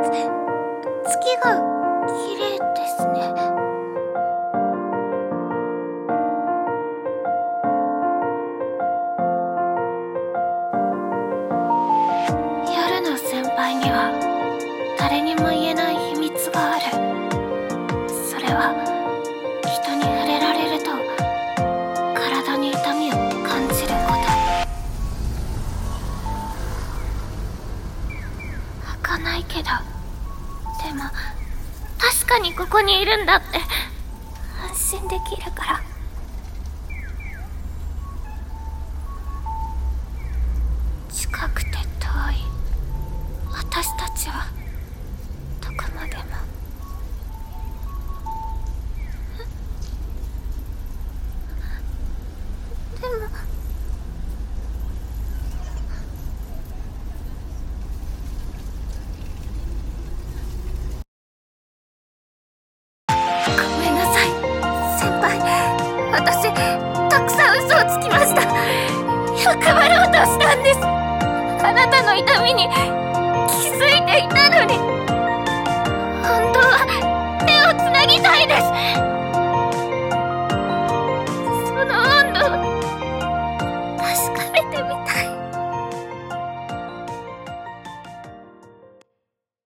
月が綺麗ですね。夜の先輩には誰にも言えない秘密がある。それは人に触れられると体に痛みを感じること。開かないけど、でも確かにここにいるんだって安心できるから。近くて遠い私たちはどこまでも。でもごめんなさい先輩、私たくさん嘘をつきました。欲張ろうとしたんです。あなたの痛みに気づいていたのに。本当は手をつなぎたいです。